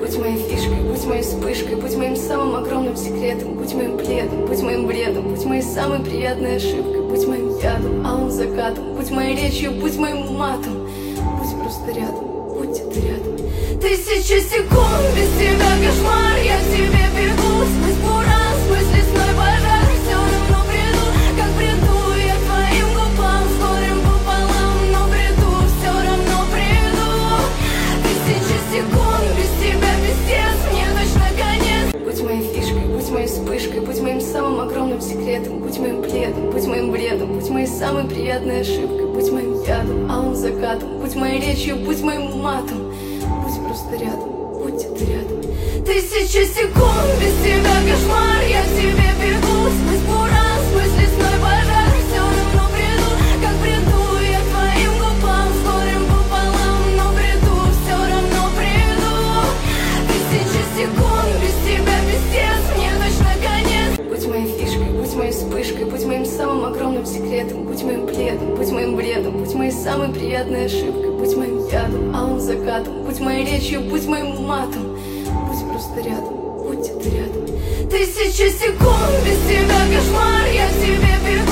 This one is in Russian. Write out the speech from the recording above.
Будь моей фишкой, будь моей вспышкой, будь моим самым огромным секретом, будь моим пледом, будь моим бредом, будь моей самой приятной ошибкой, будь моим ядом, алым закатом, будь моей речью, будь моим матом, будь просто рядом, будь ты рядом. 1000 секунд без тебя кошмар, я к тебе бегу, сквозь буран, сквозь лесной пожар, все равно приду, как приду я к твоим губам, с горем пополам, но приду, все равно приду. 1000 секунд без тебя пиздец, мне точно конец. Будь моей фишкой, будь моей вспышкой, будь моим самым огромным секретом, будь моим пледом, будь моим бредом, будь моей самой приятной ошибкой, будь моим ядом, алым закатом, будь моей речью, будь моим матом, будь просто рядом, будь ты рядом. 1000 секунд без тебя кошмар, я к тебе бегу, сквозь буран, сквозь лесной пожар, все равно приду, как приду я к твоим губам, с горем пополам, но приду, все равно приду. 1000 секунд без тебя пиздец, мне точно конец. Будь моей фишкой, будь моей вспышкой, будь моим самым огромным секретом, будь моим пледом, будь моим бредом, будь моей самой приятной ошибкой, будь моим ядом, алым закатом, будь моей речью, будь моим матом, будь просто рядом, будь ты рядом. 1000 секунд без тебя кошмар, я к тебе бегу.